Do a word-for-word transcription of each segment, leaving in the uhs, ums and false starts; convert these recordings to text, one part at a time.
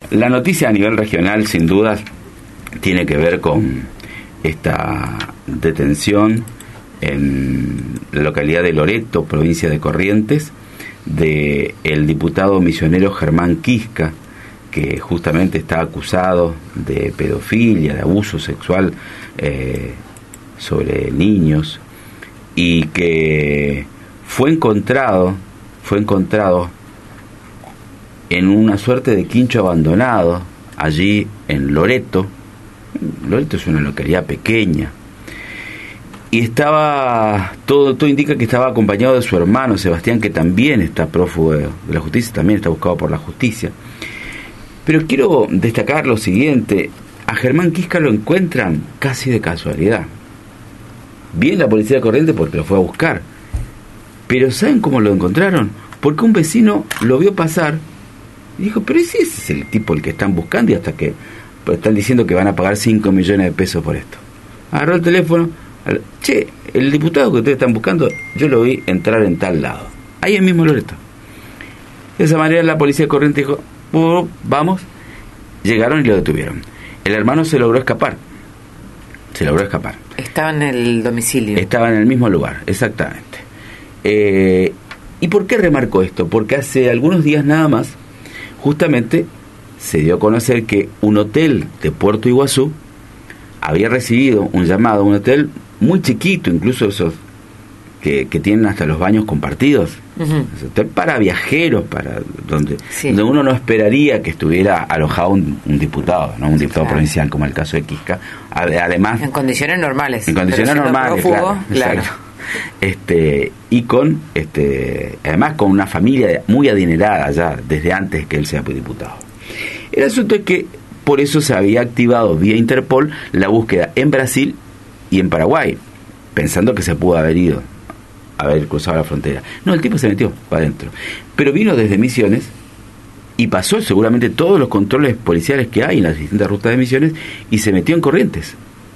La noticia a nivel regional, sin dudas, tiene que ver con esta detención en la localidad de Loreto, provincia de Corrientes, de el diputado misionero Germán Quisca, que justamente está acusado de pedofilia, de abuso sexual eh, sobre niños, y que fue encontrado, fue encontrado en una suerte de quincho abandonado allí en Loreto. Loreto es una localidad pequeña, y estaba, todo, todo indica que estaba acompañado de su hermano Sebastián, que también está prófugo de la justicia, también está buscado por la justicia. Pero quiero destacar lo siguiente: a Germán Quisca lo encuentran casi de casualidad. Bien la policía de Corrientes porque lo fue a buscar, pero ¿saben cómo lo encontraron? Porque un vecino lo vio pasar y dijo, pero ese es el tipo el que están buscando, y hasta que pues, están diciendo que van a pagar cinco millones de pesos por esto. Agarró el teléfono, che, el diputado que ustedes están buscando, yo lo vi entrar en tal lado, ahí en mismo Loreto. De esa manera la policía de Corrientes dijo, oh, vamos, llegaron y lo detuvieron. El hermano se logró escapar, se logró escapar. Estaba en el domicilio. Estaba en el mismo lugar, exactamente. Eh, ¿Y por qué remarco esto? Porque hace algunos días nada más, justamente, se dio a conocer que un hotel de Puerto Iguazú había recibido un llamado, un hotel muy chiquito, incluso esos que, que tienen hasta los baños compartidos, uh-huh. Hotel para viajeros, para donde, sí. donde uno no esperaría que estuviera alojado un, un diputado, ¿no? Un diputado claro. provincial, como el caso de Quisca. Además, en condiciones normales. En condiciones normales, prófugo, claro. claro. Este, y con, este, además con una familia muy adinerada ya desde antes que él sea diputado. El asunto es que por eso se había activado vía Interpol la búsqueda en Brasil y en Paraguay, pensando que se pudo haber ido, haber cruzado la frontera. No, el tipo se metió para adentro, pero vino desde Misiones y pasó seguramente todos los controles policiales que hay en las distintas rutas de Misiones y se metió en Corrientes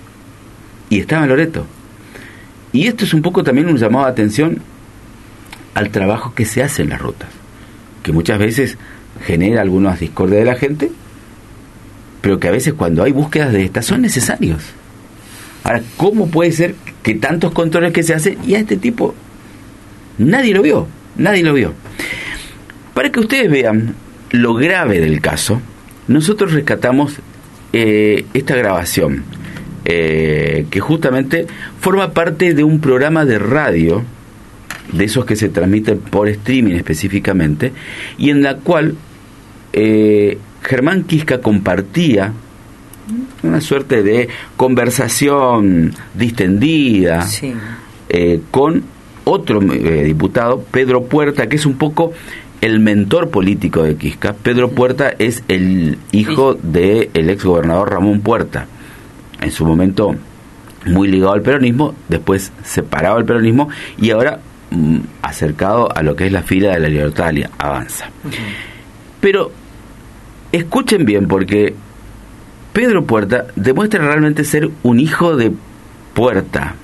y estaba en Loreto. Y esto es un poco también un llamado de atención al trabajo que se hace en las rutas, que muchas veces genera algunas discordias de la gente, pero que a veces cuando hay búsquedas de estas son necesarios. Ahora, ¿cómo puede ser que tantos controles que se hacen y a este tipo nadie lo vio? Nadie lo vio. Para que ustedes vean lo grave del caso, nosotros rescatamos eh, esta grabación, eh, que justamente forma parte de un programa de radio, de esos que se transmiten por streaming específicamente, y en la cual eh, Germán Quisca compartía una suerte de conversación distendida sí. eh, con otro eh, diputado, Pedro Puerta, que es un poco el mentor político de Quisca. Pedro Puerta es el hijo del ex gobernador Ramón Puerta, en su momento muy ligado al peronismo, después separado del peronismo y ahora mm, acercado a lo que es la fila de la Libertad Avanza. Uh-huh. Pero escuchen bien, porque Pedro Puerta demuestra realmente ser un hijo de Puerta.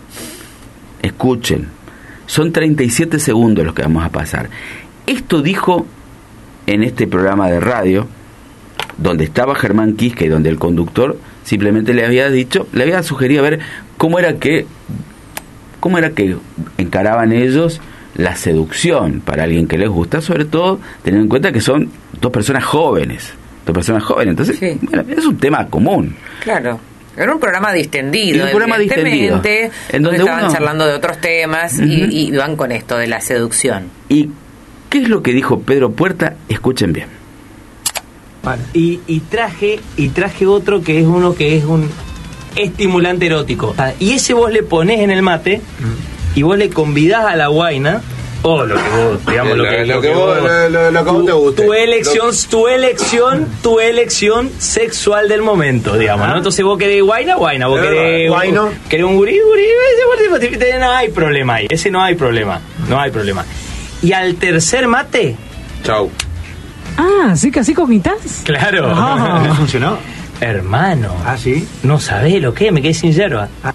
Escuchen, son treinta y siete segundos los que vamos a pasar. Esto dijo en este programa de radio, donde estaba Germán Quisca y donde el conductor simplemente le había dicho, le había sugerido a ver cómo era que, cómo era que encaraban ellos la seducción para alguien que les gusta, sobre todo teniendo en cuenta que son dos personas jóvenes, dos personas jóvenes, entonces sí. bueno, es un tema común. Claro. Era un programa distendido, un programa distendido, en donde estaban uno... charlando de otros temas uh-huh. y, y van con esto de la seducción. ¿Y qué es lo que dijo Pedro Puerta? Escuchen bien. Vale. Y, y traje y traje otro que es uno que es un estimulante erótico. Y ese vos le ponés en el mate uh-huh. y vos le convidás a la guaina. O lo que vos, digamos, lo, lo que, lo que vos, lo, lo, lo que vos te guste. Tu elección, lo... tu elección, tu elección sexual del momento, digamos, ¿no? Entonces vos querés guaina, guaina, vos querés, guayno. Vos querés un gurí, gurí, no hay problema ahí, ese no hay problema, no hay problema. Y al tercer mate, chau. Ah, ¿sí que así comitás? Claro. Oh. ¿No funcionó? Hermano. ¿Ah, sí? No sabés lo que es, me quedé sin yerba. Ah.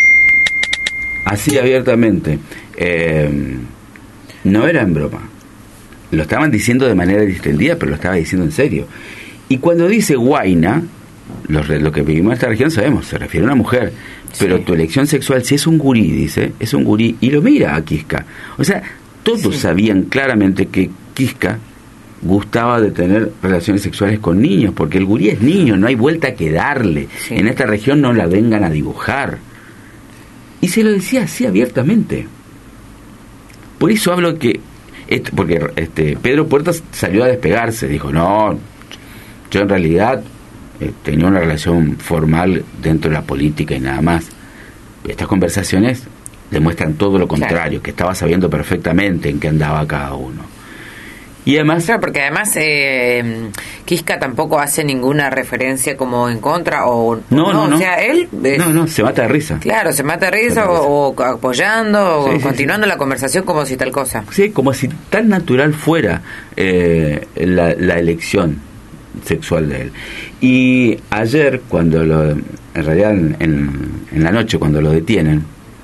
Así abiertamente. Eh... No era en broma, lo estaban diciendo de manera distendida, pero lo estaba diciendo en serio. Y cuando dice guaina, lo, lo que vivimos en esta región sabemos, se refiere a una mujer. Pero sí. Tu elección sexual, si es un gurí, dice, es un gurí, y lo mira a Kiska. O sea, todos sí. sabían claramente que Kiska gustaba de tener relaciones sexuales con niños, porque el gurí es niño, no hay vuelta que darle. Sí. En esta región no la vengan a dibujar. Y se lo decía así abiertamente. Por eso hablo que, este, porque este Pedro Puertas salió a despegarse, dijo, no, yo en realidad eh, tenía una relación formal dentro de la política y nada más. Estas conversaciones demuestran todo lo contrario, claro. que estaba sabiendo perfectamente en qué andaba cada uno. Y además, claro, porque además eh, Kiska tampoco hace ninguna referencia como en contra o no, no, no, no. o sea, él es, no, no, se mata de risa. Claro, se mata de risa, de risa. O, o apoyando sí, o sí, continuando sí. la conversación como si tal cosa. Sí, como si tan natural fuera eh, la, la elección sexual de él. Y ayer, cuando lo, en realidad en, en, en la noche cuando lo detienen,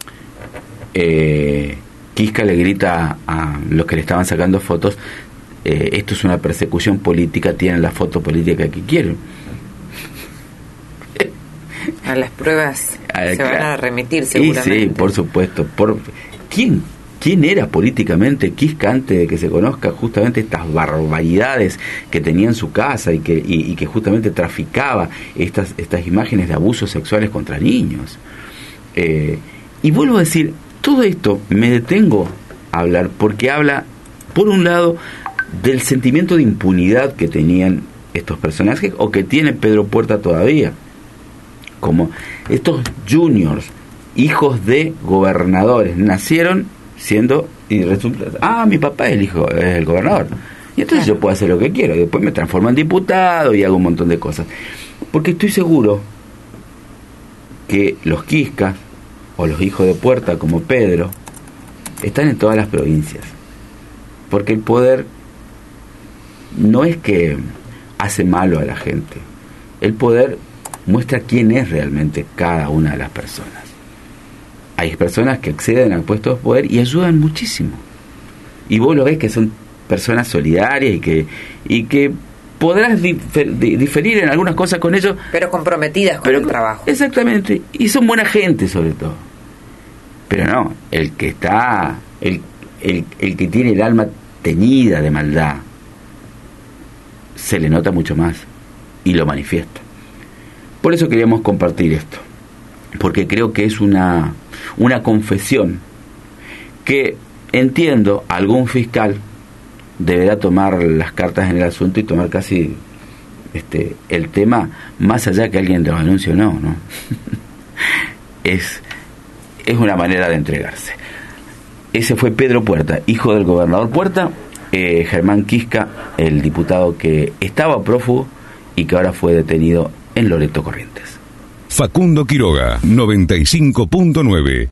eh, Kiska le grita a los que le estaban sacando fotos, eh, esto es una persecución política, tienen la foto política que quieren. A las pruebas a, se claro. van a remitir seguramente. Y sí, por supuesto. Por, ¿quién ¿Quién era políticamente Kiska antes de que se conozca justamente estas barbaridades que tenía en su casa y que, y, y que justamente traficaba estas, estas imágenes de abusos sexuales contra niños? Eh, y vuelvo a decir, todo esto me detengo a hablar porque habla, por un lado, del sentimiento de impunidad que tenían estos personajes o que tiene Pedro Puerta todavía. Como estos juniors, hijos de gobernadores, nacieron siendo y resulta, ah, mi papá es el hijo, es el gobernador, y entonces claro. yo puedo hacer lo que quiero, y después me transformo en diputado y hago un montón de cosas, porque estoy seguro que los Kiskas o los hijos de Puerta como Pedro están en todas las provincias, porque el poder no es que hace malo a la gente, el poder muestra quién es realmente cada una de las personas. Hay personas que acceden a puestos de poder y ayudan muchísimo. Y vos lo ves que son personas solidarias y que y que podrás difer, diferir en algunas cosas con ellos. Pero comprometidas con pero, el trabajo. Exactamente. Y son buena gente sobre todo. Pero no, el que está, el, el, el que tiene el alma teñida de maldad, se le nota mucho más y lo manifiesta. Por eso queríamos compartir esto. Porque creo que es una, una confesión que entiendo algún fiscal deberá tomar las cartas en el asunto y tomar casi este el tema más allá que alguien lo anuncie o no, ¿no? es, es una manera de entregarse. Ese fue Pedro Puerta, hijo del gobernador Puerta, eh, Germán Kiska, el diputado que estaba prófugo y que ahora fue detenido en Loreto Corrientes. Facundo Quiroga, noventa y cinco punto nueve.